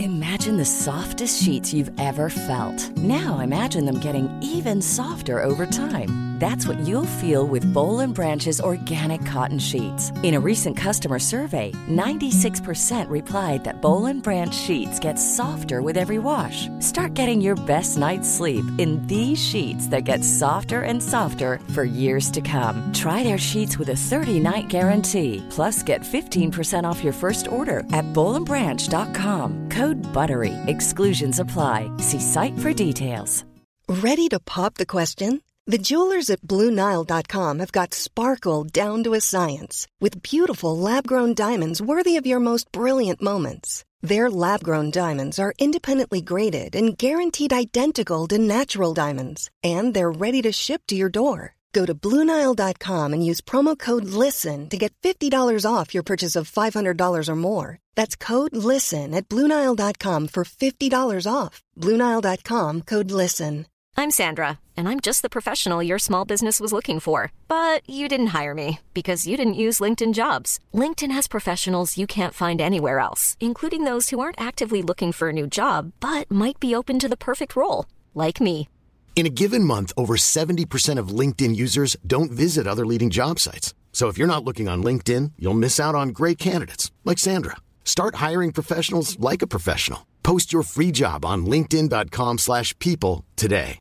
Imagine the softest sheets you've ever felt. Now imagine them getting even softer over time. That's what you'll feel with Boll & Branch's organic cotton sheets. In a recent customer survey, 96% replied that Boll & Branch sheets get softer with every wash. Start getting your best night's sleep in these sheets that get softer and softer for years to come. Try their sheets with a 30-night guarantee. Plus, get 15% off your first order at bollandbranch.com. Code BUTTERY. Exclusions apply. See site for details. Ready to pop the question? The jewelers at BlueNile.com have got sparkle down to a science with beautiful lab-grown diamonds worthy of your most brilliant moments. Their lab-grown diamonds are independently graded and guaranteed identical to natural diamonds, and they're ready to ship to your door. Go to BlueNile.com and use promo code LISTEN to get $50 off your purchase of $500 or more. That's code LISTEN at BlueNile.com for $50 off. BlueNile.com, code LISTEN. I'm Sandra, and I'm just the professional your small business was looking for. But you didn't hire me because you didn't use LinkedIn Jobs. LinkedIn has professionals you can't find anywhere else, including those who aren't actively looking for a new job, but might be open to the perfect role, like me. In a given month, over 70% of LinkedIn users don't visit other leading job sites. So if you're not looking on LinkedIn, you'll miss out on great candidates like Sandra. Start hiring professionals like a professional. Post your free job on linkedin.com/people today.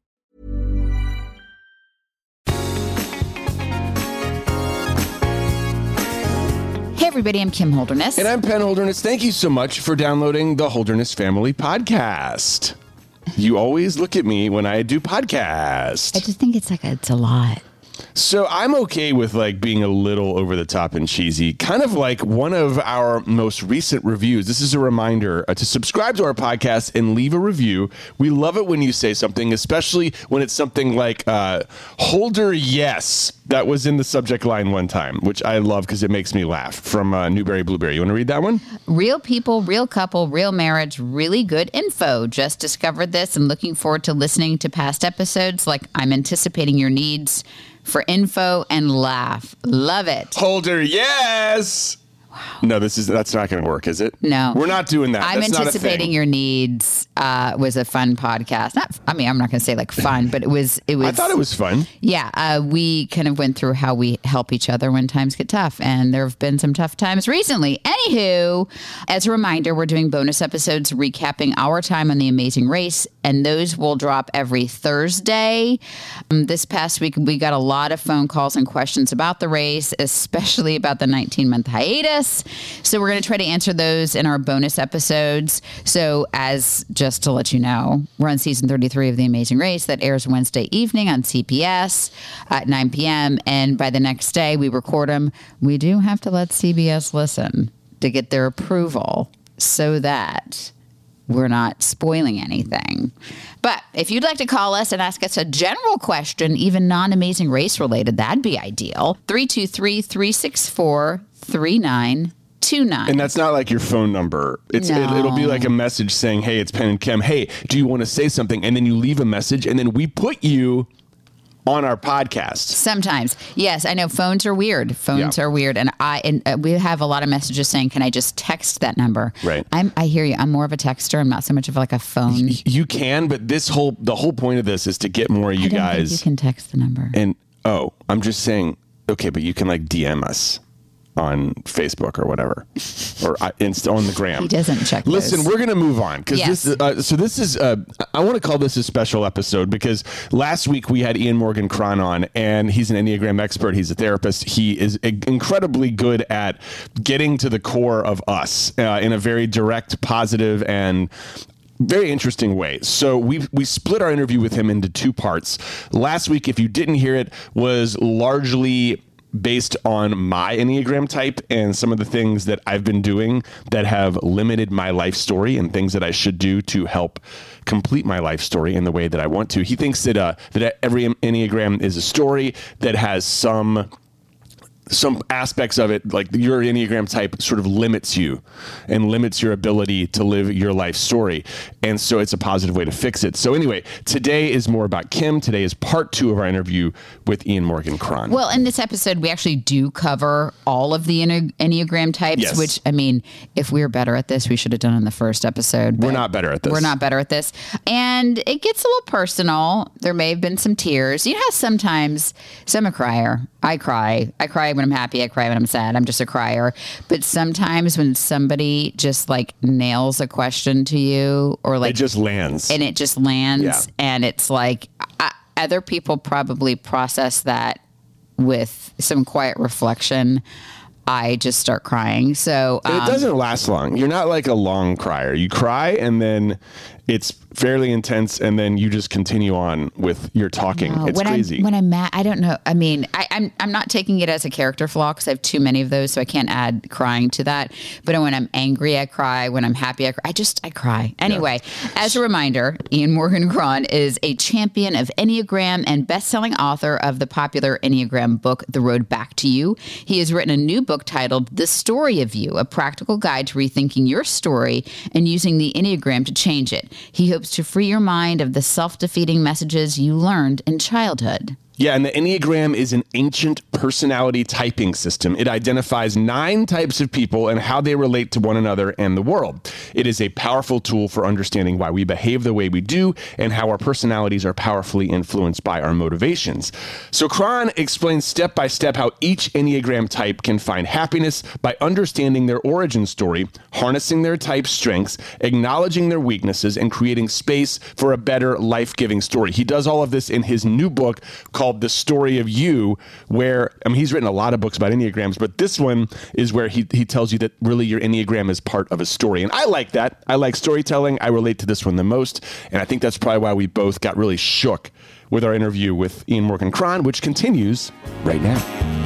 Hey everybody, I'm Kim Holderness. And I'm Penn Holderness. Thank you so much for downloading the Holderness Family Podcast. You always look at me when I do podcasts. I just think it's a lot. So I'm okay with like being a little over the top and cheesy, kind of like one of our most recent reviews. This is a reminder to subscribe to our podcast and leave a review. We love it when you say something, especially when it's something like Holder Yes. That was in the subject line one time, which I love because it makes me laugh, from Newberry Blueberry. You want to read that one? Real people, real couple, real marriage, really good info. Just discovered this and looking forward to listening to past episodes. Like, I'm anticipating your needs for info and laugh. Love it. Holder Yes. Wow. No, that's not going to work, is it? No. We're not doing that. I'm that's anticipating your needs was a fun podcast. I'm not going to say like fun, but it was. I thought it was fun. Yeah. We kind of went through how we help each other when times get tough. And there have been some tough times recently. Anywho, as a reminder, we're doing bonus episodes recapping our time on The Amazing Race. And those will drop every Thursday. This past week, we got a lot of phone calls and questions about the race, especially about the 19-month hiatus. So we're going to try to answer those in our bonus episodes. So as just to let you know, we're on season 33 of The Amazing Race that airs Wednesday evening on CBS at 9 p.m. And by the next day, we record them. We do have to let CBS listen to get their approval so that we're not spoiling anything. But if you'd like to call us and ask us a general question, even non-Amazing Race related, that'd be ideal. 323-364-3929. And that's not like your phone number. It'll be like a message saying, hey, it's Penn and Kim. Hey, do you want to say something? And then you leave a message, and then we put you on our podcast. Sometimes. Yes, I know phones are weird. Phones are weird. And we have a lot of messages saying, can I just text that number? Right. I hear you. I'm more of a texter. I'm not so much of like a phone. You can, but the whole point of this is to get more of you guys. I don't think you can text the number. And, I'm just saying, okay, but you can like DM us on Facebook or whatever, or on the gram. He doesn't check Listen, those. we're going to move on because this is I want to call this a special episode because last week we had Ian Morgan Cron on, and he's an Enneagram expert. He's a therapist. He is incredibly good at getting to the core of us in a very direct, positive, and very interesting way. So we split our interview with him into two parts. Last week, if you didn't hear it, was largely based on my Enneagram type and some of the things that I've been doing that have limited my life story and things that I should do to help complete my life story in the way that I want to. He thinks that every Enneagram is a story that has some some aspects of it, like your Enneagram type sort of limits you and limits your ability to live your life story. And so it's a positive way to fix it. So anyway, today is more about Kim. Today is part 2 of our interview with Ian Morgan Cron. Well, in this episode, we actually do cover all of the Enneagram types, Yes. which, I mean, if we were better at this, we should have done in the first episode. We're not better at this. We're not better at this. And it gets a little personal. There may have been some tears. You know how sometimes, so I'm a crier. I cry when I'm happy. I cry when I'm sad. I'm just a crier. But sometimes when somebody just like nails a question to you, or like it just lands. And it just lands. Yeah. And it's like other people probably process that with some quiet reflection. I just start crying. So it doesn't last long. You're not like a long crier. You cry and then it's fairly intense, and then you just continue on with your talking. No, it's crazy. When I'm mad, I don't know. I mean, I'm not taking it as a character flaw because I have too many of those, so I can't add crying to that. But when I'm angry, I cry. When I'm happy, I cry. I cry. Anyway, as a reminder, Ian Morgan Cron is a champion of Enneagram and best-selling author of the popular Enneagram book, The Road Back to You. He has written a new book titled The Story of You, a practical guide to rethinking your story and using the Enneagram to change it. He hopes to free your mind of the self-defeating messages you learned in childhood. Yeah, and the Enneagram is an ancient personality typing system. It identifies 9 types of people and how they relate to one another and the world. It is a powerful tool for understanding why we behave the way we do and how our personalities are powerfully influenced by our motivations. So Cron explains step by step how each Enneagram type can find happiness by understanding their origin story, harnessing their type's strengths, acknowledging their weaknesses, and creating space for a better life-giving story. He does all of this in his new book called The Story of You, where, I mean, he's written a lot of books about Enneagrams, but this one is where he tells you that really your Enneagram is part of a story. And I like that. I like storytelling. I relate to this one the most. And I think that's probably why we both got really shook with our interview with Ian Morgan Cron, which continues right now.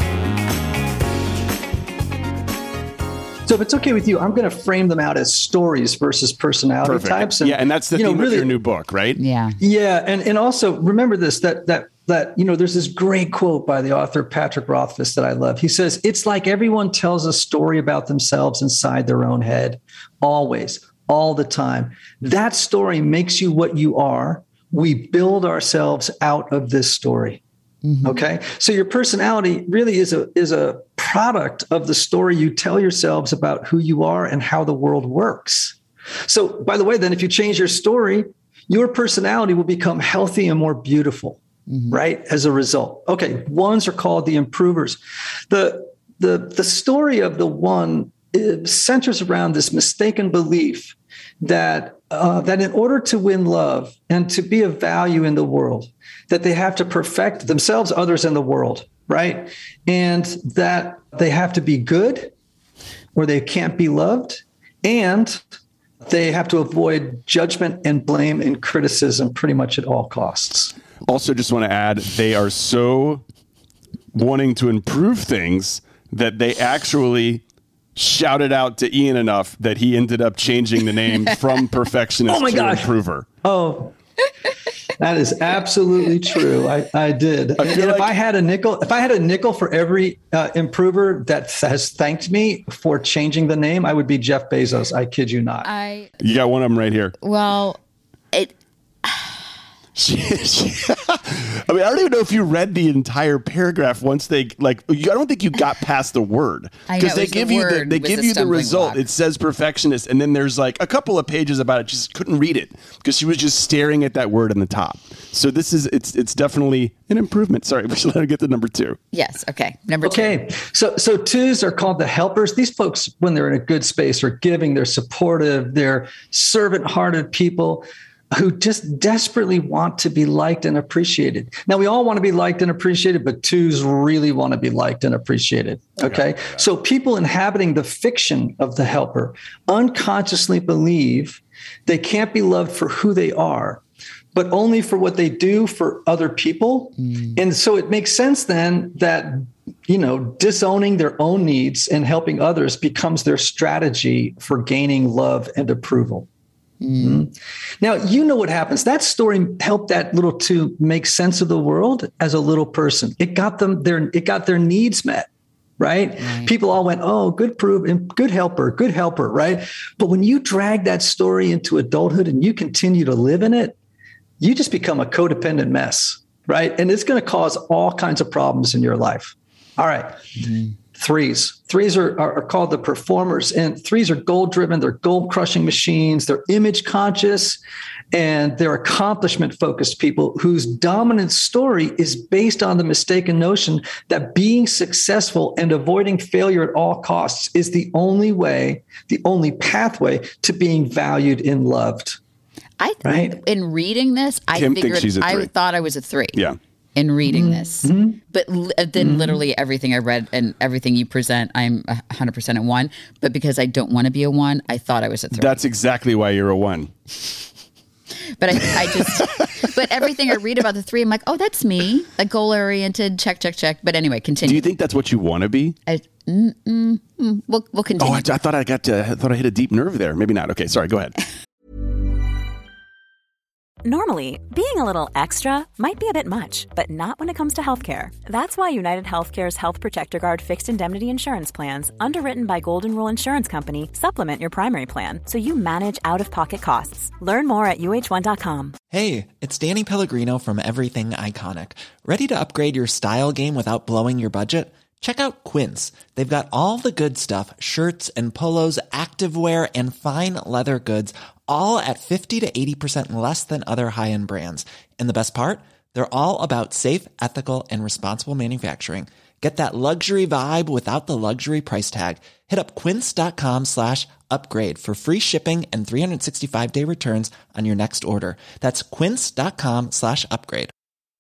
So if it's okay with you, I'm going to frame them out as stories versus personality types. And, and that's the theme of your new book, right? Yeah. Yeah. And also remember this, that there's this great quote by the author Patrick Rothfuss that I love. He says, it's like everyone tells a story about themselves inside their own head, always, all the time. That story makes you what you are. We build ourselves out of this story. Mm-hmm. Okay. So your personality really is a product of the story you tell yourselves about who you are and how the world works. So by the way, then if you change your story, your personality will become healthy and more beautiful, right? As a result. Okay. Ones are called the improvers. The story of the one centers around this mistaken belief that in order to win love and to be of value in the world, that they have to perfect themselves, others, and the world, right? And that they have to be good or they can't be loved, and they have to avoid judgment and blame and criticism pretty much at all costs. Also, just want to add, they are so wanting to improve things that they actually shouted out to Ian enough that he ended up changing the name from perfectionist to improver. Oh, that is absolutely true. I did. And if I had a nickel for every improver that has thanked me for changing the name, I would be Jeff Bezos. I kid you not. You got one of them right here. Well, I mean, I don't even know if you read the entire paragraph once I don't think you got past the word, because they give you the result. Block. It says perfectionist, and then there's like a couple of pages about it. Just couldn't read it because she was just staring at that word on the top. So it's definitely an improvement. Sorry, we should let her get to number 2. Yes. Okay. Number 2. Okay. So 2s are called the helpers. These folks, when they're in a good space, are giving, they're supportive, they're servant-hearted people who just desperately want to be liked and appreciated. Now, we all want to be liked and appreciated, but 2s really want to be liked and appreciated. Okay. Yeah. So people inhabiting the fiction of the helper unconsciously believe they can't be loved for who they are, but only for what they do for other people. And so it makes sense then that, disowning their own needs and helping others becomes their strategy for gaining love and approval. Now, you know what happens. That story helped that little 2 make sense of the world as a little person. It got their needs met. right? People all went, oh, good helper, right? But when you drag that story into adulthood and you continue to live in it, you just become a codependent mess, right? And it's going to cause all kinds of problems in your life. All right. Mm-hmm. Threes are called the performers, and threes are goal-driven. They're goal-crushing machines. They're image conscious, and they're accomplishment-focused people whose dominant story is based on the mistaken notion that being successful and avoiding failure at all costs is the only way, the only pathway to being valued and loved. In reading this, I thought I was a 3. Yeah. In reading this. But then literally everything I read and everything you present, I'm 100% a 1. But because I don't want to be a 1, I thought I was a 3. That's exactly why you're a 1. But but everything I read about the 3, I'm like, oh, that's me. Like goal-oriented, check. But anyway, continue. Do you think that's what you want to be? We'll continue. Oh, I thought I hit a deep nerve there. Maybe not. Okay, sorry, go ahead. Normally, being a little extra might be a bit much, but not when it comes to healthcare. That's why United Healthcare's Health Protector Guard fixed indemnity insurance plans, underwritten by Golden Rule Insurance Company, supplement your primary plan so you manage out-of-pocket costs. Learn more at UH1.com. Hey, it's Danny Pellegrino from Everything Iconic. Ready to upgrade your style game without blowing your budget? Check out Quince. They've got all the good stuff, shirts and polos, activewear, and fine leather goods, all at 50 to 80% less than other high-end brands. And the best part? They're all about safe, ethical, and responsible manufacturing. Get that luxury vibe without the luxury price tag. Hit up quince.com/upgrade for free shipping and 365-day returns on your next order. That's quince.com/upgrade.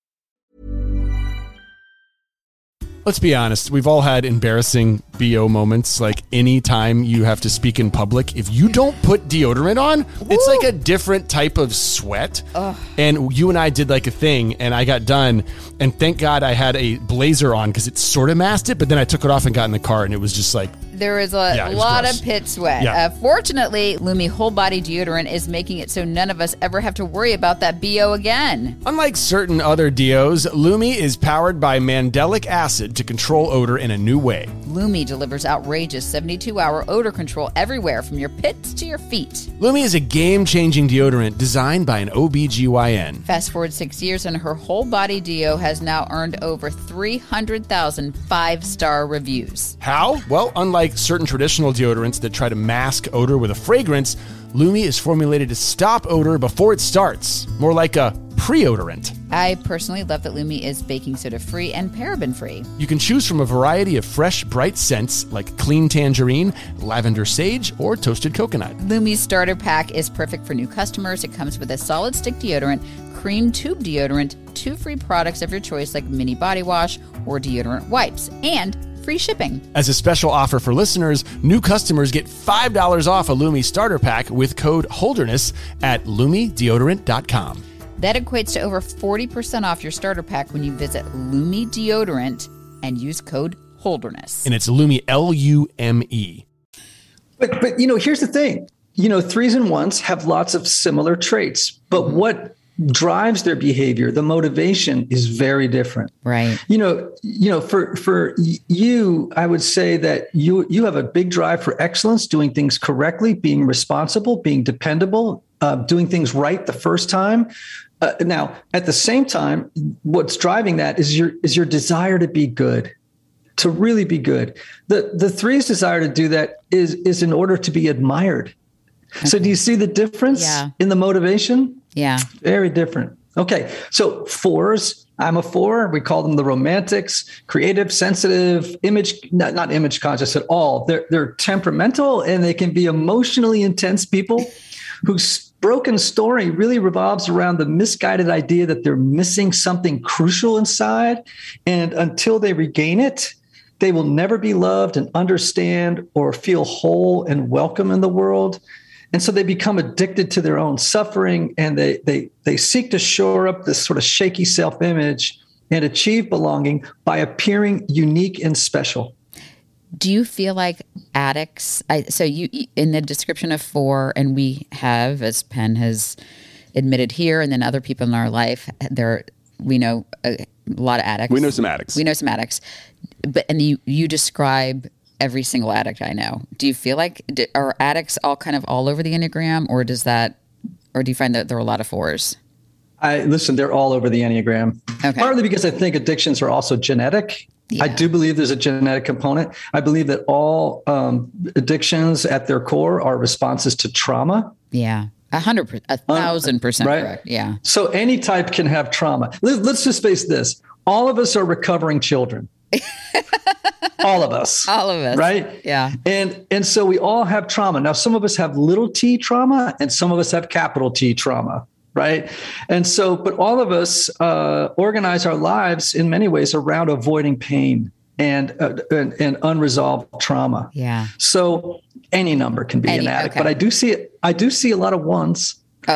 Let's be honest, we've all had embarrassing BO moments, like any time you have to speak in public. If you don't put deodorant on, it's like a different type of sweat. Ugh. And you and I did like a thing, and I got done, and thank God I had a blazer on because it sort of masked it, but then I took it off and got in the car, and it was just like... There was a lot of pit sweat. Yeah. Fortunately, Lumi Whole Body Deodorant is making it so none of us ever have to worry about that BO again. Unlike certain other deos, Lumi is powered by mandelic acid to control odor in a new way. Lumi delivers outrageous 72-hour odor control everywhere from your pits to your feet. Lumi is a game-changing deodorant designed by an OBGYN. Fast forward 6 years and her whole body deo has now earned over 300,000 5-star reviews. How? Well, unlike certain traditional deodorants that try to mask odor with a fragrance, Lumi is formulated to stop odor before it starts, more like a pre-odorant. I personally love that Lumi is baking soda free and paraben free. You can choose from a variety of fresh, bright scents like clean tangerine, lavender sage, or toasted coconut. Lumi's starter pack is perfect for new customers. It comes with a solid stick deodorant, cream tube deodorant, 2 free products of your choice like mini body wash or deodorant wipes, and free shipping. As a special offer for listeners, new customers get $5 off a Lumi starter pack with code Holderness at LumiDeodorant.com. That equates to over 40% off your starter pack when you visit Lumi Deodorant and use code Holderness. And it's Lumi, Lume. But here's the thing. 3s and 1s have lots of similar traits, but what drives their behavior, the motivation is very different. Right. For you, I would say that you have a big drive for excellence, doing things correctly, being responsible, being dependable, doing things right the first time. Now, at the same time, what's driving that is your desire to be good, to really be good. The 3's desire to do that is in order to be admired. Okay. So do you see the difference in the motivation? Yeah. Very different. Okay. So 4s, I'm a 4. We call them the romantics, creative, sensitive, not image conscious at all. They're temperamental, and they can be emotionally intense people whose broken story really revolves around the misguided idea that they're missing something crucial inside. And until they regain it, they will never be loved and understand or feel whole and welcome in the world. And so they become addicted to their own suffering, and they seek to shore up this sort of shaky self-image and achieve belonging by appearing unique and special. Do you feel like addicts? So you, in the description of 4, and we have, as Penn has admitted here, and then other people in our life, we know a lot of addicts. We know some addicts. And you describe every single addict I know. Do you feel like are addicts all kind of all over the Enneagram, or do you find that there are a lot of 4s? Listen, they're all over the Enneagram. Okay. Partly because I think addictions are also genetic. Yeah. I do believe there's a genetic component. I believe that all addictions at their core are responses to trauma. Yeah. 100%, 1,000% right? correct. Yeah. So any type can have trauma. Let's just face this. All of us are recovering children. All of us. All of us. Right? Yeah. And so we all have trauma. Now, some of us have little t trauma and some of us have capital T trauma. Right. And so, but all of us organize our lives in many ways around avoiding pain and unresolved trauma. Yeah. So any number can be an addict, but I do see a lot of 1s.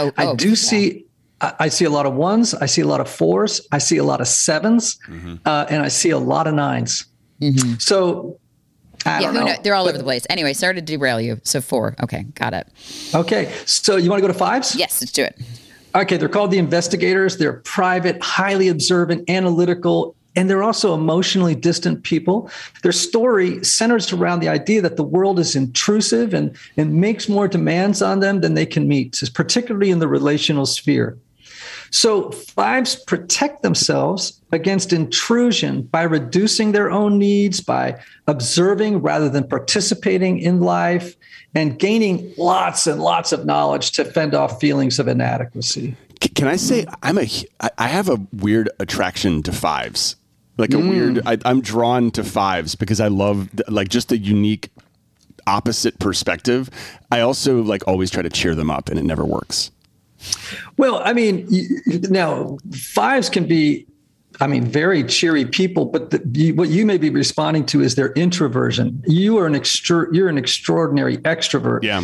I see a lot of 1s. I see a lot of 4s. I see a lot of 7s, and I see a lot of 9s. Mm-hmm. So I don't know. They're all over the place. Anyway, sorry to derail you. So 4. Okay. Got it. Okay. So you want to go to 5s? Yes, let's do it. Okay. They're called the investigators. They're private, highly observant, analytical, and they're also emotionally distant people. Their story centers around the idea that the world is intrusive and makes more demands on them than they can meet, particularly in the relational sphere. So 5s protect themselves against intrusion by reducing their own needs, by observing rather than participating in life, and gaining lots and lots of knowledge to fend off feelings of inadequacy. Can I say I have a weird attraction to 5s? Like I'm drawn to 5s because I love like just the unique opposite perspective. I also like always try to cheer them up and it never works. Well, I mean, now 5s can be, very cheery people, but what you may be responding to is their introversion. You're an extraordinary extrovert. Yeah.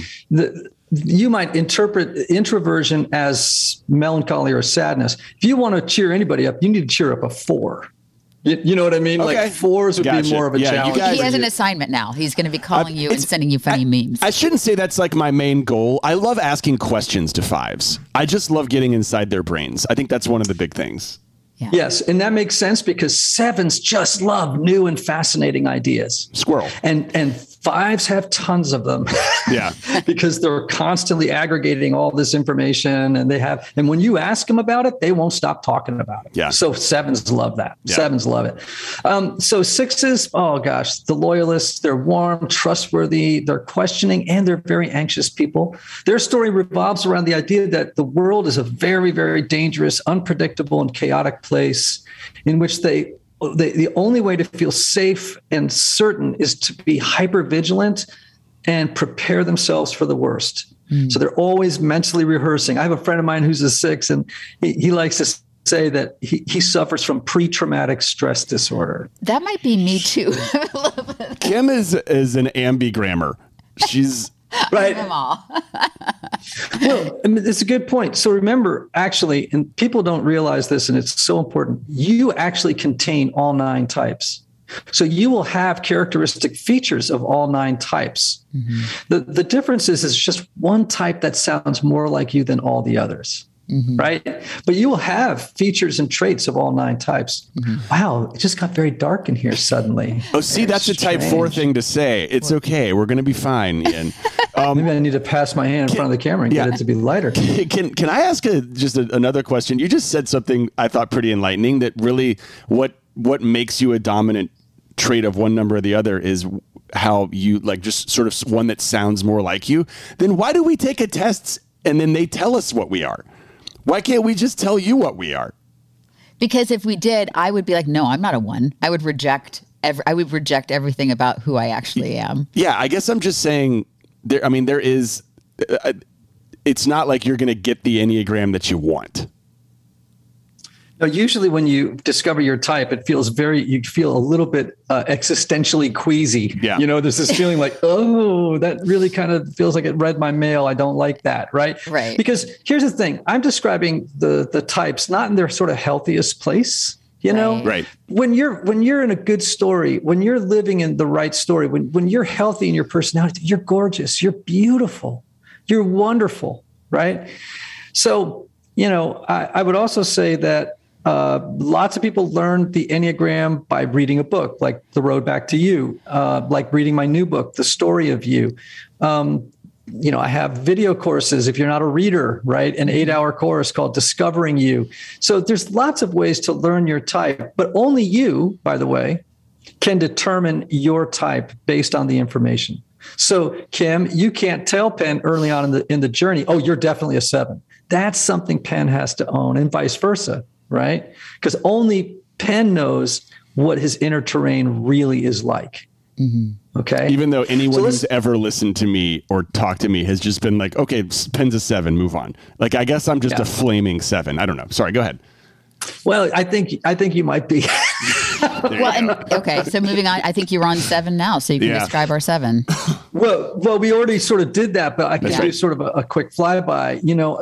You might interpret introversion as melancholy or sadness. If you want to cheer anybody up, you need to cheer up a 4. You know what I mean? Okay. Like 4s would be more of a challenge. He has an assignment now. He's going to be calling you and sending you funny memes. I shouldn't say that's like my main goal. I love asking questions to 5s. I just love getting inside their brains. I think that's one of the big things. Yeah. Yes. And that makes sense because 7s just love new and fascinating ideas. Squirrel. And 5s have tons of them. Yeah. Because they're constantly aggregating all this information and when you ask them about it, they won't stop talking about it. Yeah. So 7s love that. Yeah. 7s love it. So 6s, oh gosh, the loyalists, they're warm, trustworthy, they're questioning, and they're very anxious people. Their story revolves around the idea that the world is a very, very dangerous, unpredictable, and chaotic place in which the only way to feel safe and certain is to be hypervigilant and prepare themselves for the worst. So they're always mentally rehearsing. I have a friend of mine who's a 6, and he likes to say that he suffers from pre-traumatic stress disorder. That might be me too. Kim is an ambigrammer. She's right. Well, it's a good point. So remember, actually, and people don't realize this, and it's so important, you actually contain all 9 types. So you will have characteristic features of all 9 types. Mm-hmm. The difference is it's just one type that sounds more like you than all the others. Mm-hmm. Right. But you will have features and traits of all 9 types. Mm-hmm. Wow. It just got very dark in here suddenly. Oh, see, that's a type 4 thing to say. It's okay. We're going to be fine, Ian. Maybe I need to pass my hand in front of the camera and get it to be lighter. Can I ask another question? You just said something I thought pretty enlightening, that really what makes you a dominant trait of one number or the other is how you like just sort of one that sounds more like you. Then why do we take a test and then they tell us what we are? Why can't we just tell you what we are? Because if we did, I would be like, no, I'm not a 1. I would reject everything about who I actually am. Yeah, I guess I'm just saying there is, it's not like you're going to get the Enneagram that you want. No, usually when you discover your type, you feel a little bit existentially queasy. Yeah. There's this feeling like, oh, that really kind of feels like it read my mail. I don't like that. Right. Right. Because here's the thing. I'm describing the types, not in their sort of healthiest place. Right. When you're in a good story, when you're living in the right story, when you're healthy in your personality, you're gorgeous, you're beautiful, you're wonderful. Right. So, I would also say that lots of people learn the Enneagram by reading a book, like The Road Back to You, like reading my new book, The Story of You. I have video courses if you're not a reader, right? An 8-hour course called Discovering You. So there's lots of ways to learn your type, but only you, by the way, can determine your type based on the information. So Kim, you can't tell Penn early on in the journey, oh, you're definitely a 7. That's something Penn has to own, and vice versa, right? Because only Penn knows what his inner terrain really is like. Mm-hmm. Okay. Even though anyone who's ever listened to me or talked to me has just been like, okay, Penn's a 7, move on. Like, I guess I'm just a flaming 7. I don't know. Sorry, go ahead. Well, I think you might be. Okay. So moving on, I think you're on 7 now, so you can describe our 7. Well, we already sort of did that, but I can do sort of a quick flyby.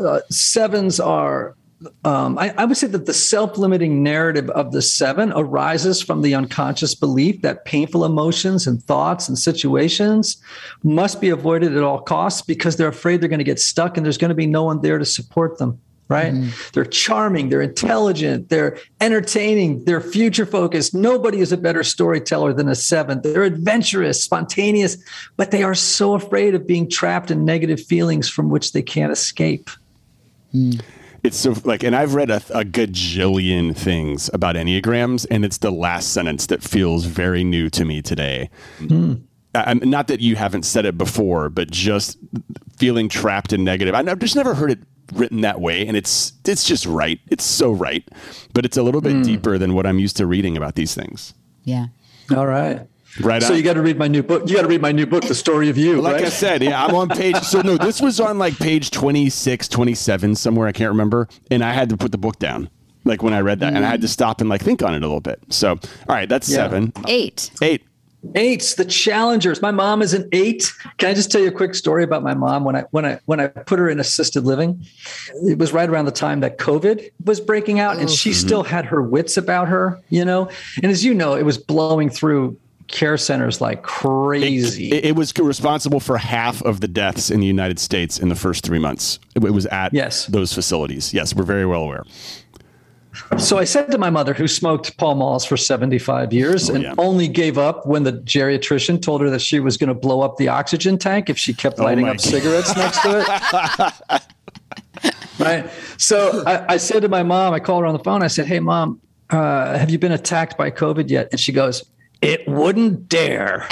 7s are. I would say that the self-limiting narrative of the 7 arises from the unconscious belief that painful emotions and thoughts and situations must be avoided at all costs because they're afraid they're going to get stuck and there's going to be no one there to support them. Right? Mm-hmm. They're charming, they're intelligent, they're entertaining, they're future focused. Nobody is a better storyteller than a 7. They're adventurous, spontaneous, but they are so afraid of being trapped in negative feelings from which they can't escape. Mm. It's so and I've read a gajillion things about Enneagrams, and it's the last sentence that feels very new to me today. Mm. Not that you haven't said it before, but just feeling trapped in negative. I've just never heard it written that way, and it's just right. It's so right, but it's a little bit deeper than what I'm used to reading about these things. Yeah. All right. Right. So you got to read my new book. You got to read my new book, The Story of You. Like right? I said, I'm on page. So no, this was on like page 26, 27 somewhere. I can't remember, and I had to put the book down. Like when I read that, and I had to stop and like think on it a little bit. So all right, that's 7. 8. 8s, the challengers. My mom is an 8. Can I just tell you a quick story about my mom? When I put her in assisted living, it was right around the time that COVID was breaking out, and she still had her wits about her, And as you know, it was blowing through care centers like crazy. It was responsible for half of the deaths in the United States in the first 3 months. It was at those facilities. Yes, we're very well aware. So I said to my mother, who smoked Pall Malls for 75 years and only gave up when the geriatrician told her that she was going to blow up the oxygen tank if she kept lighting up cigarettes next to it. Right. So I said to my mom, I called her on the phone. I said, hey, Mom, have you been attacked by COVID yet? And she goes, it wouldn't dare.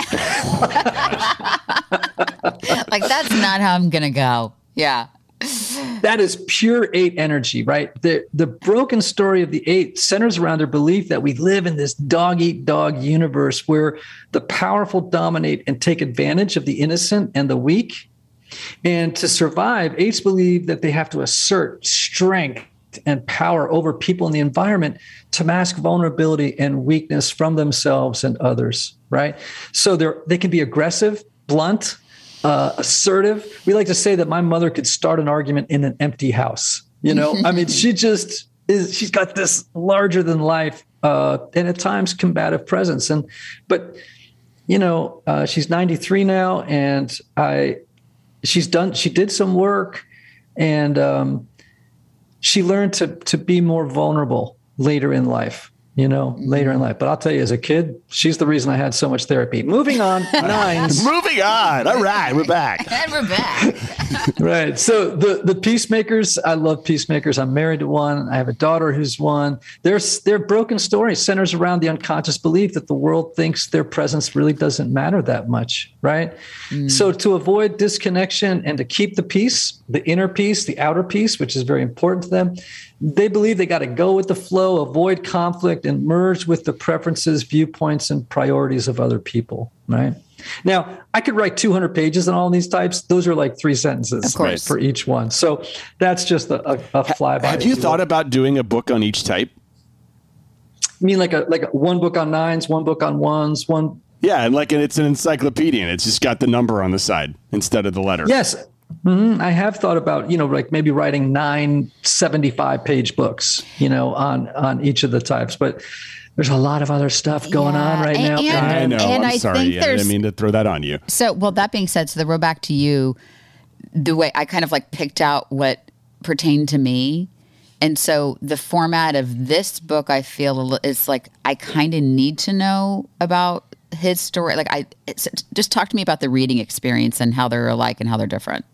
Like, that's not how I'm going to go. Yeah. That is pure 8 energy, right? The broken story of the 8 centers around their belief that we live in this dog-eat-dog universe where the powerful dominate and take advantage of the innocent and the weak. And to survive, 8s believe that they have to assert strength and power over people in the environment to mask vulnerability and weakness from themselves and others, right? So they can be aggressive, blunt, assertive. We like to say that my mother could start an argument in an empty house. I mean, she's got this larger than life and at times combative presence. But she's 93 now, and she did some work, and she learned to be more vulnerable later in life. But I'll tell you, as a kid, she's the reason I had so much therapy. Moving on, 9s. Moving on. All right, we're back. And we're back. Right. So the peacemakers, I love peacemakers. I'm married to one. I have a daughter who's one. Their broken story centers around the unconscious belief that the world thinks their presence really doesn't matter that much, right? So to avoid disconnection and to keep the peace, the inner peace, the outer peace, which is very important to them, they believe they got to go with the flow, avoid conflict, and merge with the preferences, viewpoints, and priorities of other people, right? Now, I could write 200 pages on all these types. Those are like 3 sentences for each one. So that's just a flyby. Have you thought about doing a book on each type? You mean like one book on 9s, one book on 1s, one? Yeah, and it's an encyclopedia, and it's just got the number on the side instead of the letter. Yes. Mm-hmm. I have thought about, like maybe writing 9 75-page books, on each of the types, but there's a lot of other stuff going on right now. I know. And I'm sorry. I didn't mean to throw that on you. So, that being said, the road back to you, the way I kind of picked out what pertained to me, And so the format of this book, I feel, is like I kind of need to know about his story. Just talk to me about the reading experience and how they're alike and how they're different.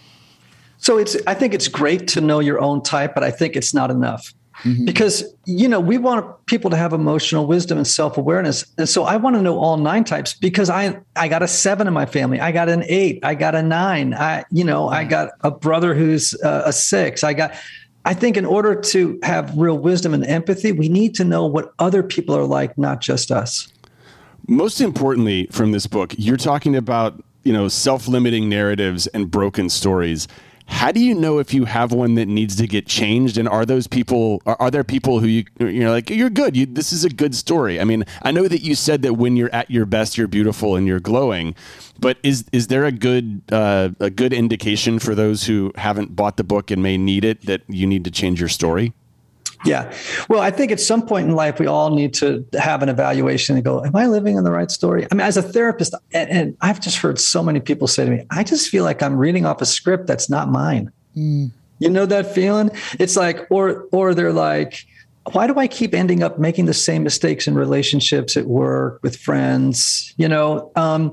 So I think it's great to know your own type, but I think it's not enough. Because, we want people to have emotional wisdom and self-awareness. And so I want to know all 9 types because I got a 7 in my family. I got an 8. I got a 9. I got a brother who's a 6. I think in order to have real wisdom and empathy, we need to know what other people are like, not just us. Most importantly, from this book, you're talking about, self-limiting narratives and broken stories. How do you know if you have one that needs to get changed? And are there people who you're like, you're good. This is a good story. I mean, I know that you said that when you're at your best, you're beautiful and you're glowing, but is there a good indication for those who haven't bought the book and may need it that you need to change your story? Yeah. Well, I think at some point in life, we all need to have an evaluation and go, am I living in the right story? I mean, as a therapist, and I've just heard so many people say to me, I just feel like I'm reading off a script that's not mine. You know that feeling? It's like, or they're like, why do I keep ending up making the same mistakes in relationships at work with friends? Why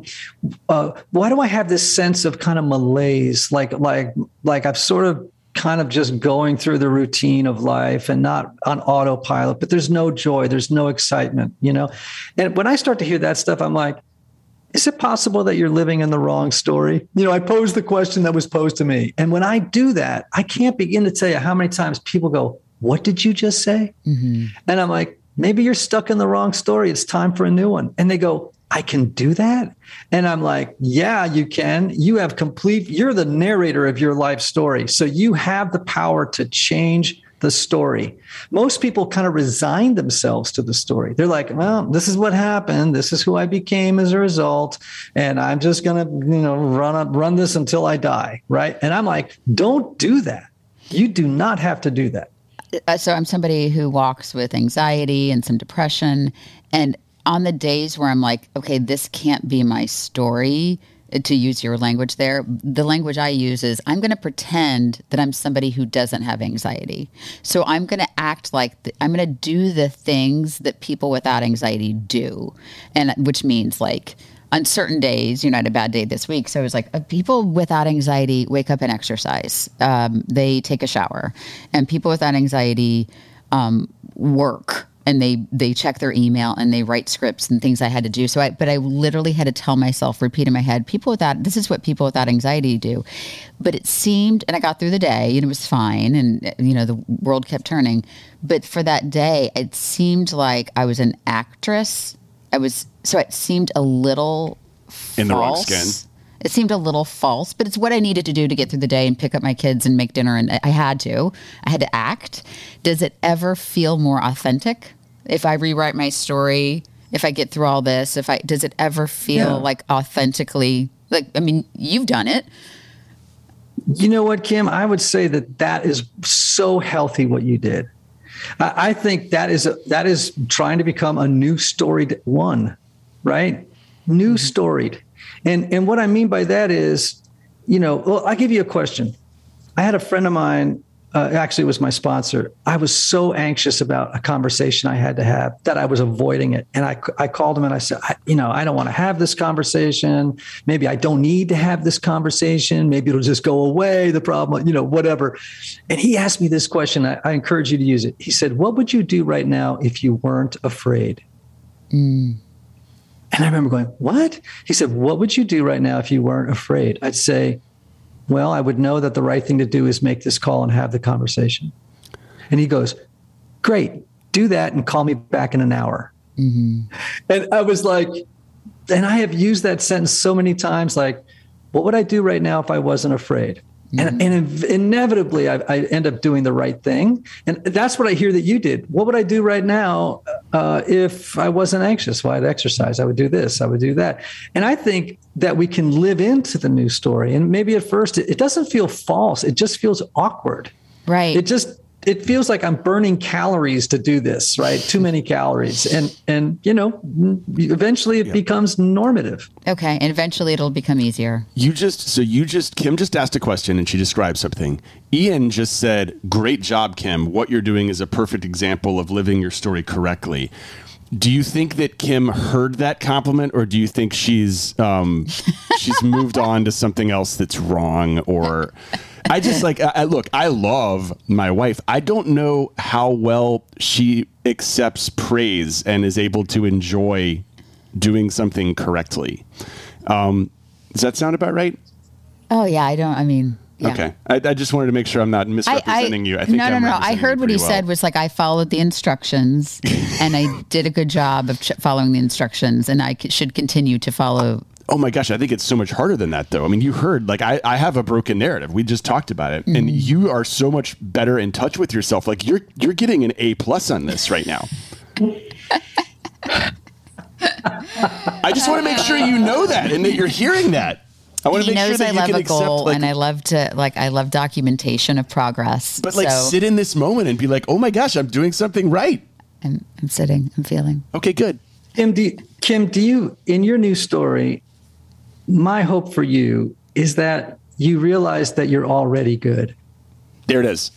do I have this sense of kind of malaise? Like I've sort of kind of just going through the routine of life and not on autopilot, but there's no joy, there's no excitement, And when I start to hear that stuff, I'm like, is it possible that you're living in the wrong story? I posed the question that was posed to me. And when I do that, I can't begin to tell you how many times people go, what did you just say? And I'm like, maybe you're stuck in the wrong story. It's time for a new one. And they go, I can do that? And I'm like, yeah, you can. You're the narrator of your life story. So you have the power to change the story. Most people kind of resign themselves to the story. They're like, well, this is what happened. This is who I became as a result. And I'm just going to, run this until I die. Right. And I'm like, don't do that. You do not have to do that. So I'm somebody who walks with anxiety and some depression. And on the days where I'm like, okay, this can't be my story, to use your language there, the language I use is I'm going to pretend that I'm somebody who doesn't have anxiety. So I'm going to act like I'm going to do the things that people without anxiety do. And which means like on certain days, I had a bad day this week. So I was like, people without anxiety wake up and exercise. They take a shower. And people without anxiety work. And they check their email and they write scripts and things I had to do. But I literally had to tell myself, repeat in my head, this is what people without anxiety do. But it seemed, and I got through the day and it was fine. And, the world kept turning. But for that day, it seemed like I was an actress. So it seemed a little false. In the wrong skin. It seemed a little false, but it's what I needed to do to get through the day and pick up my kids and make dinner. And I had to act. Does it ever feel more authentic? If I rewrite my story, if I get through all this, does it ever feel like authentically, you've done it. You know what, Kim? I would say that is so healthy what you did. I think that is trying to become a new storied one, right? New storied. And what I mean by that is, I'll give you a question. I had a friend of mine, actually it was my sponsor. I was so anxious about a conversation I had to have that I was avoiding it. And I called him and I said, I don't want to have this conversation. Maybe I don't need to have this conversation. Maybe it'll just go away, the problem, whatever. And he asked me this question. I encourage you to use it. He said, what would you do right now if you weren't afraid? And I remember going, what? He said, what would you do right now if you weren't afraid? I'd say, well, I would know that the right thing to do is make this call and have the conversation. And he goes, great, do that and call me back in an hour. And I was like, and I have used that sentence so many times, like, what would I do right now if I wasn't afraid? And inevitably, I end up doing the right thing. And that's what I hear that you did. What would I do right now if I wasn't anxious? Well, I'd exercise. I would do this. I would do that. And I think that we can live into the new story. And maybe at first, it doesn't feel false. It just feels awkward. Right. It just it feels like I'm burning calories to do this, right? Too many calories. And eventually it becomes normative. Okay. And eventually it'll become easier. Kim just asked a question and she described something. Ian just said, great job, Kim. What you're doing is a perfect example of living your story correctly. Do you think that Kim heard that compliment, or do you think she's moved on to something else that's wrong? Or I just look, I love my wife. I don't know how well she accepts praise and is able to enjoy doing something correctly. Does that sound about right? Oh, yeah. Yeah. Okay. I just wanted to make sure I'm not misrepresenting you. I think No. I heard what he said was like, I followed the instructions and I did a good job of following the instructions, and I should continue to follow. Oh my gosh. I think it's so much harder than that, though. I mean, you heard, like, I have a broken narrative. We just talked about it. And you are so much better in touch with yourself. Like, you're getting an A+ on this right now. I just want to make sure you know that and that you're hearing that. I want to make sure that I love a goal, and I love documentation of progress. But sit in this moment and be like, oh my gosh, I'm doing something right. I'm sitting, I'm feeling. Okay, good. Kim, do you, in your new story, my hope for you is that you realize that you're already good. There it is.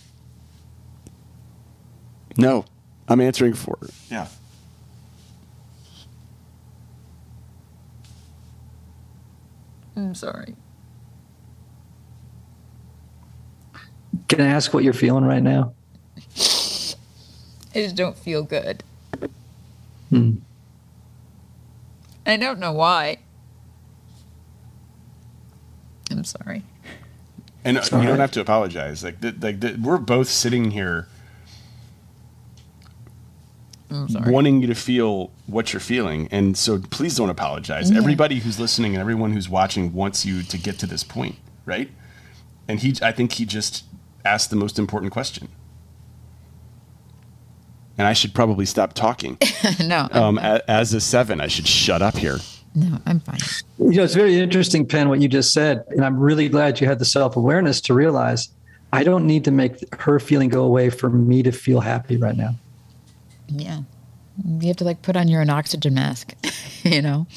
No, I'm answering for it. Yeah. I'm sorry. Can I ask what you're feeling right now? I just don't feel good. I don't know why. I'm sorry. And you don't have to apologize. We're both sitting here wanting you to feel what you're feeling. And so please don't apologize. Yeah. Everybody who's listening and everyone who's watching wants you to get to this point, right? And I think he just asked the most important question. And I should probably stop talking. No. As a 7, I should shut up here. No, I'm fine. It's very interesting, Penn, what you just said. And I'm really glad you had the self-awareness to realize I don't need to make her feeling go away for me to feel happy right now. Yeah. You have to put on your own oxygen mask, Yeah.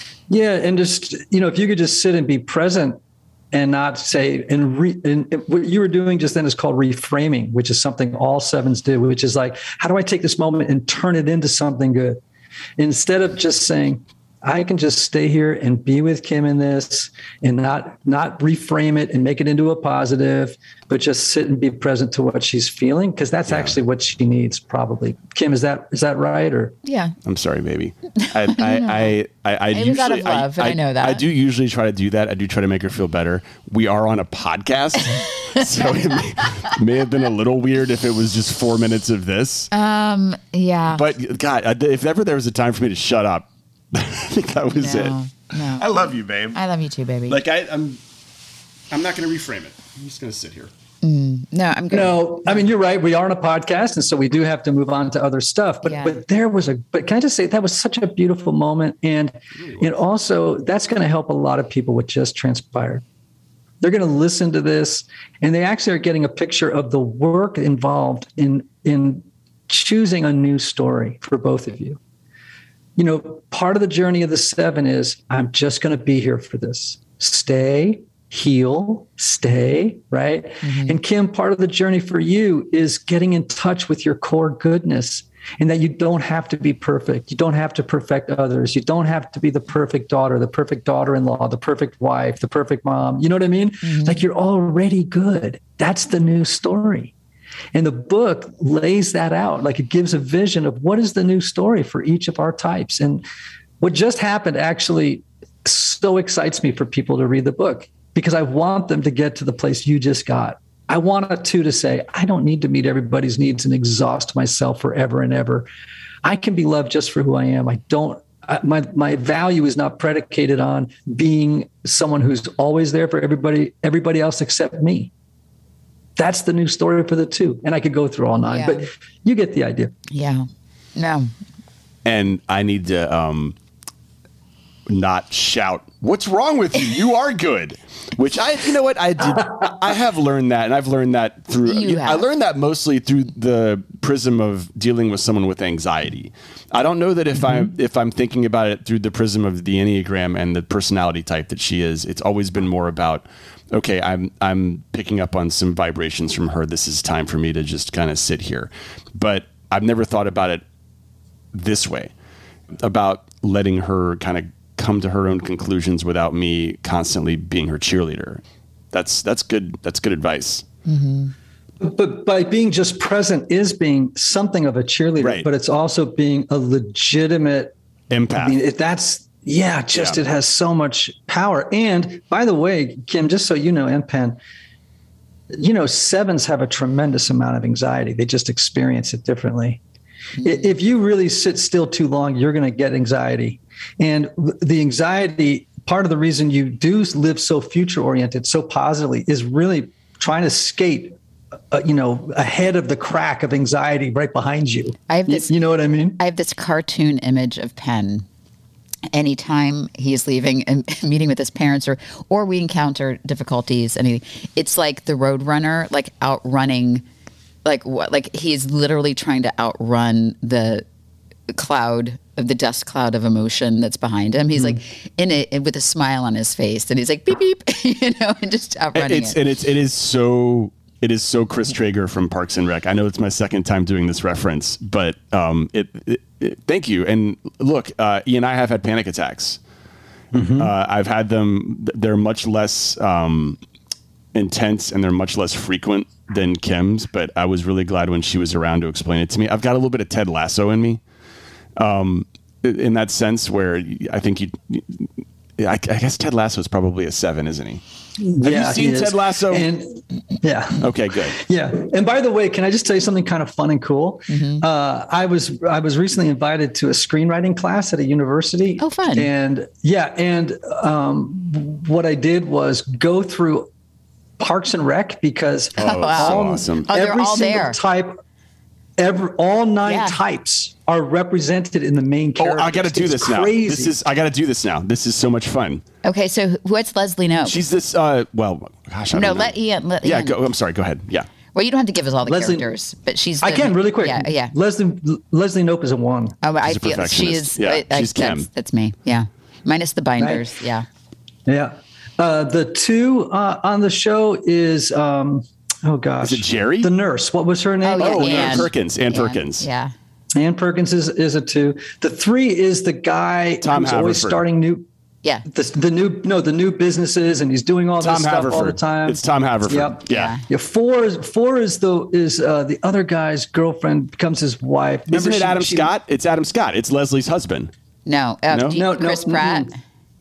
And just, if you could just sit and be present and not say, and what you were doing just then is called reframing, which is something all 7s do, which is like, how do I take this moment and turn it into something good? Instead of just saying, I can just stay here and be with Kim in this and not reframe it and make it into a positive, but just sit and be present to what she's feeling, because that's actually what she needs, probably. Kim, is that right? Or yeah, I'm sorry, baby. I usually out of love, and I know that. I do usually try to do that. I do try to make her feel better. We are on a podcast, so it may have been a little weird if it was just 4 minutes of this. Yeah. But God, if ever there was a time for me to shut up, I think that was it. No. I love you, babe. I love you too, baby. I'm not going to reframe it. I'm just going to sit here. No, I'm good. No, I mean, you're right. We are on a podcast, and so we do have to move on to other stuff. But but can I just say that was such a beautiful moment, and also that's going to help a lot of people what just transpired. They're going to listen to this, and they actually are getting a picture of the work involved in choosing a new story for both of you. Part of the journey of the 7 is I'm just going to be here for this. Stay, heal, stay, right? Mm-hmm. And Kim, part of the journey for you is getting in touch with your core goodness, and that you don't have to be perfect. You don't have to perfect others. You don't have to be the perfect daughter, the perfect daughter-in-law, the perfect wife, the perfect mom. You know what I mean? Mm-hmm. Like, you're already good. That's the new story. And the book lays that out. Like, it gives a vision of what is the new story for each of our types. And what just happened actually so excites me for people to read the book, because I want them to get to the place you just got. I want to say, I don't need to meet everybody's needs and exhaust myself forever and ever. I can be loved just for who I am. My value is not predicated on being someone who's always there for everybody else except me. That's the new story for the 2. And I could go through all 9, but you get the idea. Yeah. No. And I need to, not shout, "What's wrong with you? You are good." Which I have learned that, and I've learned that I learned that mostly through the prism of dealing with someone with anxiety. I don't know that if I'm thinking about it through the prism of the Enneagram and the personality type that she is, it's always been more about, okay, I'm picking up on some vibrations from her. This is time for me to just kind of sit here. But I've never thought about it this way, about letting her kind of come to her own conclusions without me constantly being her cheerleader. That's good. That's good advice. Mm-hmm. But by being just present is being something of a cheerleader, right. But it's also being a legitimate empath. I mean, it has so much power. And by the way, Kim, just so you know, and Penn, sevens have a tremendous amount of anxiety. They just experience it differently. Mm-hmm. If you really sit still too long, you're going to get anxiety. And the anxiety, part of the reason you do live so future oriented, so positively, is really trying to skate, ahead of the crack of anxiety right behind you. I have this, you know what I mean? I have this cartoon image of Penn. Anytime he's leaving and meeting with his parents, or we encounter difficulties, and it's like the Roadrunner, like outrunning, like he's literally trying to outrun the cloud of the dust cloud of emotion that's behind him. He's like in it with a smile on his face, and he's like beep beep, and just outrunning it. And it is so Chris Traeger from Parks and Rec. I know it's my second time doing this reference, but thank you. And look, Ian and I have had panic attacks. Mm-hmm. I've had them. They're much less intense and they're much less frequent than Kim's, but I was really glad when she was around to explain it to me. I've got a little bit of Ted Lasso in me. In that sense where I think I guess Ted Lasso is probably a 7, isn't he? Have you seen Ted Lasso? Yeah. Okay, good. Yeah. And by the way, can I just tell you something kind of fun and cool? Mm-hmm. I was recently invited to a screenwriting class at a university. Oh, fun. And what I did was go through Parks and Rec because so awesome. Every all single there. type, all 9 types are represented in the main character. Oh, I got to do this now. I got to do this now. This is so much fun. Okay, so what's Leslie Knope? She's this. I don't know. Let Ian. Yeah, go. I'm sorry. Go ahead. Yeah. Well, you don't have to give us all the characters, but she's. I can really quick. Yeah. Leslie Knope is a 1. Oh, I feel she is. Yeah, she's Kim. That's me. Yeah, minus the binders. Right. Yeah. Yeah. The 2 on the show is. Oh gosh. Is it Jerry? The nurse. What was her name? Ann Perkins. Ann Perkins. Yeah. Ann Perkins is a 2. The 3 is the guy who's always starting new. Yeah. The new businesses, and he's doing all this stuff all the time. It's Tom Haverford. Yep. Yeah. 4 is the other guy's girlfriend becomes his wife. Isn't it Adam Scott? It's Adam Scott. It's Leslie's husband. No. Chris Pratt.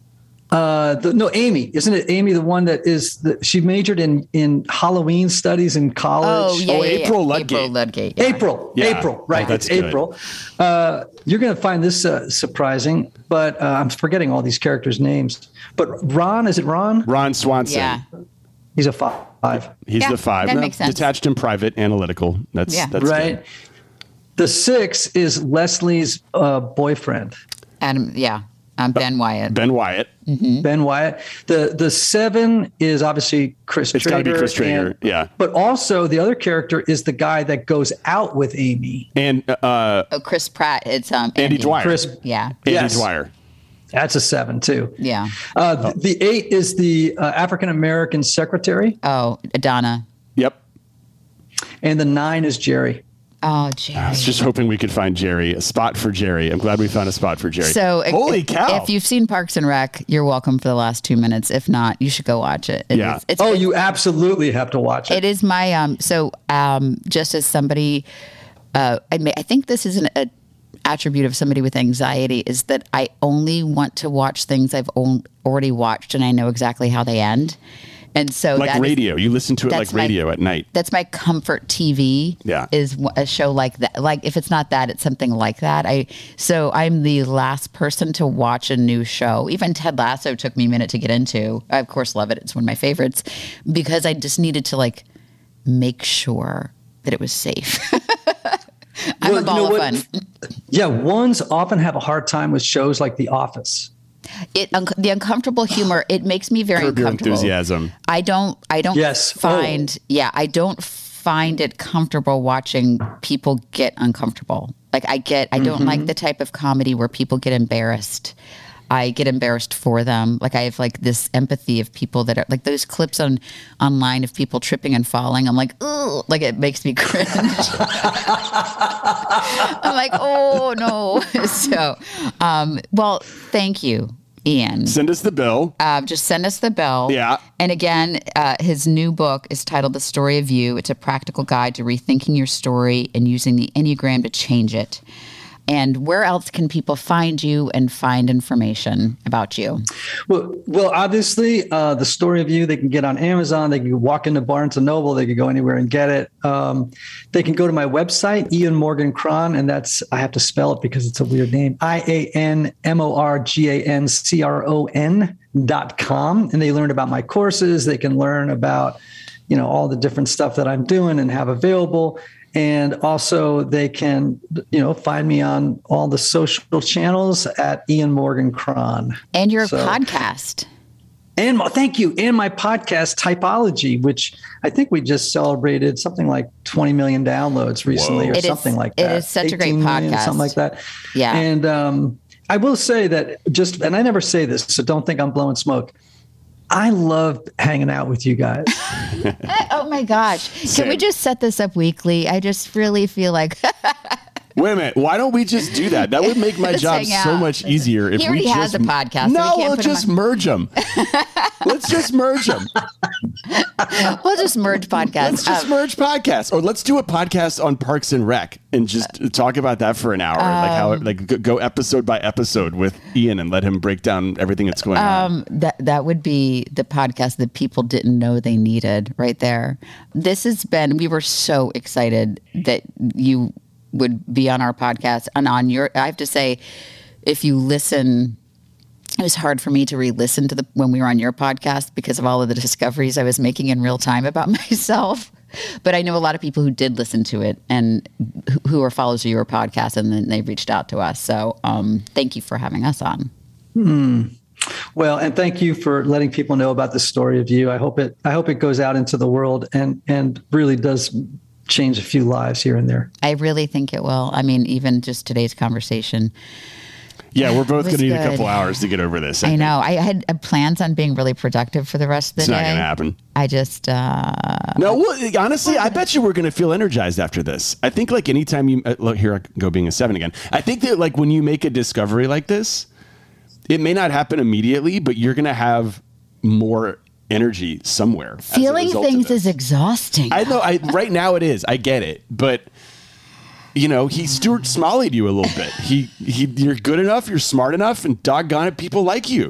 Amy. Isn't it Amy, the one that is she majored in Halloween studies in college? April Ludgate. April Ludgate. Yeah. April. Right. Oh, that's it's April. You're going to find this surprising, but I'm forgetting all these characters' names. But Ron, is it Ron? Ron Swanson. Yeah. He's a 5. He's the 5. That makes sense. Detached and private, analytical. That's right. Good. The 6 is Leslie's boyfriend. Adam. Yeah. Ben Wyatt. Ben Wyatt. Mm-hmm. Ben Wyatt. The 7 is obviously Chris Traeger. It's got to be Chris Traeger, yeah. But also the other character is the guy that goes out with Amy. And Chris Pratt. It's Andy Dwyer. Andy Dwyer. That's a 7 too. Yeah. The 8 is the African American secretary. Oh, Donna. Yep. And the 9 is Jerry. Oh, Jerry. I was just hoping we could find Jerry, a spot for Jerry. I'm glad we found a spot for Jerry. So, holy cow. If you've seen Parks and Rec, you're welcome for the last 2 minutes. If not, you should go watch it. You absolutely have to watch it. It is my, just as somebody, I think this is an attribute of somebody with anxiety, is that I only want to watch things I've already watched and I know exactly how they end. And so like radio, you listen to it like radio at night. That's my comfort TV. Yeah. Is a show like that. Like if it's not that, it's something like that. So I'm the last person to watch a new show. Even Ted Lasso took me a minute to get into. I of course love it. It's one of my favorites because I just needed to make sure that it was safe. I'm a ball of fun. Yeah, ones often have a hard time with shows like The Office. The uncomfortable humor, it makes me very Curb Your uncomfortable. Enthusiasm. I don't Yes. find I don't find it comfortable watching people get uncomfortable. Like I don't like the type of comedy where people get embarrassed. I get embarrassed for them. Like I have like this empathy of people that are like those clips online of people tripping and falling. I'm like, ugh, like it makes me cringe. I'm like, oh no. So, well, thank you, Ian. Send us the bill. Just send us the bill. Yeah. And again, his new book is titled The Story of You. It's a practical guide to rethinking your story and using the Enneagram to change it. And where else can people find you and find information about you? Well, obviously, The Story of You, they can get on Amazon. They can walk into Barnes & Noble. They can go anywhere and get it. They can go to my website, Ian Morgan Cron, and that's, I have to spell it because it's a weird name, IANMORGANCRON.com. And they learn about my courses. They can learn about, all the different stuff that I'm doing and have available. And also they can, find me on all the social channels at Ian Morgan Cron. And your podcast. And thank you. And my podcast, Typology, which I think we just celebrated something like 20 million downloads recently. Whoa. Or something like that. It is such a great podcast. Something like that. Yeah. And I will say that and I never say this, so don't think I'm blowing smoke. I love hanging out with you guys. Oh my gosh. Same. Can we just set this up weekly? I just really feel like Wait a minute. Why don't we just do that? That would make my job so much easier. If he already has a podcast. No, so we can't we'll put him just merge them. Let's just merge them. We'll just merge podcasts. Let's just merge podcasts. Or let's do a podcast on Parks and Rec and just talk about that for an hour. Like how go episode by episode with Ian and let him break down everything that's going on. That would be the podcast that people didn't know they needed right there. We were so excited that you would be on our podcast and on your, I have to say, if you listen, it was hard for me to re-listen to when we were on your podcast because of all of the discoveries I was making in real time about myself. But I know a lot of people who did listen to it and who are followers of your podcast, and then they reached out to us. So thank you for having us on. Well, and thank you for letting people know about The Story of You. I hope it goes out into the world and really does change a few lives here and there. I really think it will. I mean, even just today's conversation. Yeah, we're both going to need a couple hours to get over this. I know. I had plans on being really productive for the rest of the day. It's not going to happen. I just... No, well, honestly, I bet you we're going to feel energized after this. I think like anytime you... look, here I go being a 7 again. I think that like when you make a discovery like this, it may not happen immediately, but you're going to have more energy somewhere. Feeling things is exhausting. I know. Right now it is. I get it. But, he Stuart Smalley'd you a little bit. You're good enough. You're smart enough. And doggone it, people like you.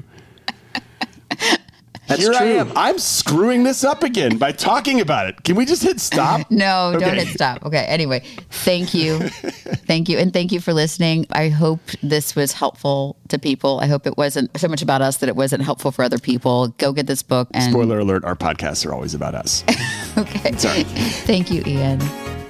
That's Here true. I am. I'm screwing this up again by talking about it. Can we just hit stop? No, Okay. don't hit stop. Okay. Anyway, thank you. Thank you. And thank you for listening. I hope this was helpful to people. I hope it wasn't so much about us that it wasn't helpful for other people. Go get this book. And Spoiler alert, our podcasts are always about us. Okay. Sorry. Thank you, Ian.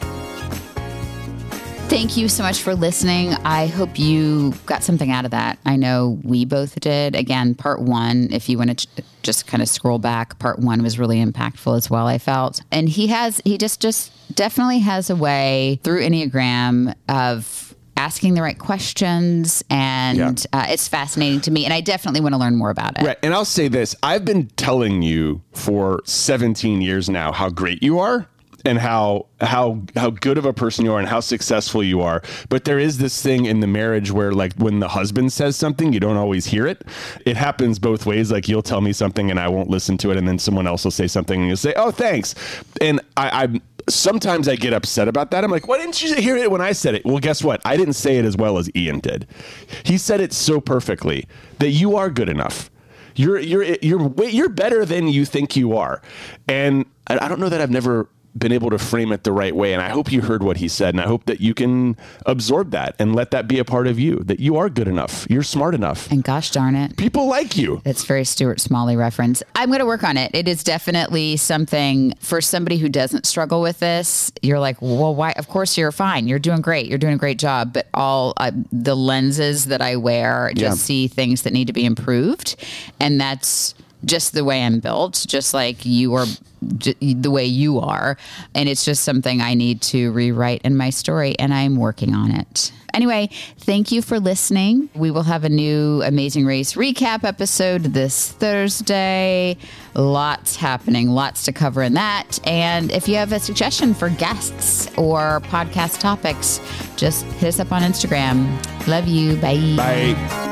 Thank you so much for listening. I hope you got something out of that. I know we both did. Again, part 1, if you want to just kind of scroll back, part 1 was really impactful as well, I felt. And he just definitely has a way through Enneagram of asking the right questions. And it's fascinating to me. And I definitely want to learn more about it. Right. And I'll say this. I've been telling you for 17 years now how great you are. And how good of a person you are and how successful you are. But there is this thing in the marriage where like when the husband says something, you don't always hear it. It happens both ways. Like you'll tell me something and I won't listen to it. And then someone else will say something and you'll say, oh, thanks. And I'm sometimes I get upset about that. I'm like, why didn't you hear it when I said it? Well, guess what? I didn't say it as well as Ian did. He said it so perfectly that you are good enough. You're better than you think you are. And I don't know that I've never been able to frame it the right way. And I hope you heard what he said. And I hope that you can absorb that and let that be a part of you, that you are good enough. You're smart enough. And gosh darn it, people like you. It's very Stuart Smalley reference. I'm going to work on it. It is definitely something for somebody who doesn't struggle with this. You're like, well, why? Of course you're fine. You're doing great. You're doing a great job. But all the lenses that I wear just see things that need to be improved. And that's just the way I'm built, just like you are, the way you are. And it's just something I need to rewrite in my story, and I'm working on it. Anyway, thank you for listening. We will have a new Amazing Race recap episode this Thursday. Lots happening, lots to cover in that. And if you have a suggestion for guests or podcast topics, just hit us up on Instagram. Love you. Bye. Bye.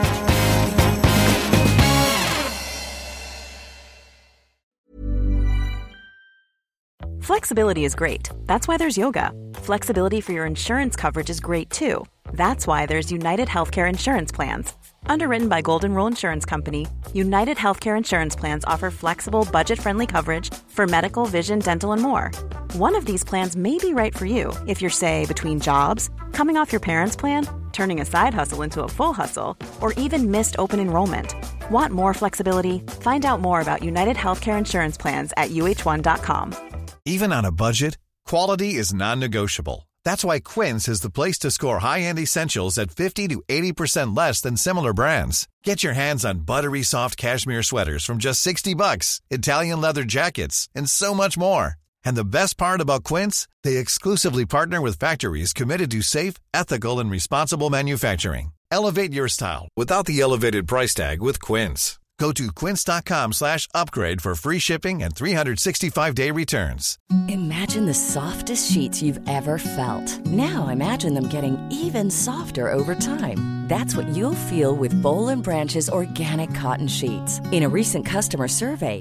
Flexibility is great. That's why there's yoga. Flexibility for your insurance coverage is great too. That's why there's United Healthcare Insurance Plans. Underwritten by Golden Rule Insurance Company, United Healthcare Insurance Plans offer flexible, budget-friendly coverage for medical, vision, dental, and more. One of these plans may be right for you if you're, say, between jobs, coming off your parents' plan, turning a side hustle into a full hustle, or even missed open enrollment. Want more flexibility? Find out more about United Healthcare Insurance Plans at uh1.com. Even on a budget, quality is non-negotiable. That's why Quince is the place to score high-end essentials at 50 to 80% less than similar brands. Get your hands on buttery soft cashmere sweaters from just $60, Italian leather jackets, and so much more. And the best part about Quince, they exclusively partner with factories committed to safe, ethical, and responsible manufacturing. Elevate your style without the elevated price tag with Quince. Go to quince.com/upgrade for free shipping and 365-day returns. Imagine the softest sheets you've ever felt. Now imagine them getting even softer over time. That's what you'll feel with Boll & Branch's organic cotton sheets. In a recent customer survey,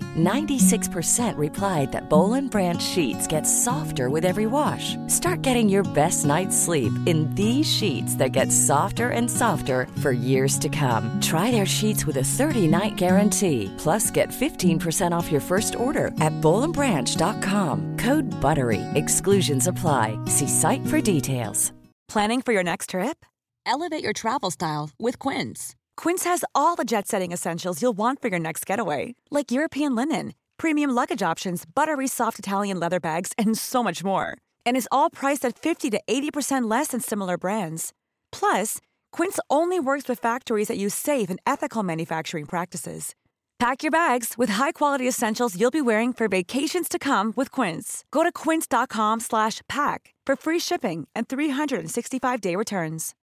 96% replied that Boll & Branch sheets get softer with every wash. Start getting your best night's sleep in these sheets that get softer and softer for years to come. Try their sheets with a 30-night guarantee. Plus, get 15% off your first order at bollandbranch.com. Code BUTTERY. Exclusions apply. See site for details. Planning for your next trip? Elevate your travel style with Quince. Quince has all the jet-setting essentials you'll want for your next getaway, like European linen, premium luggage options, buttery soft Italian leather bags, and so much more. And is all priced at 50 to 80% less than similar brands. Plus, Quince only works with factories that use safe and ethical manufacturing practices. Pack your bags with high-quality essentials you'll be wearing for vacations to come with Quince. Go to quince.com/pack for free shipping and 365-day returns.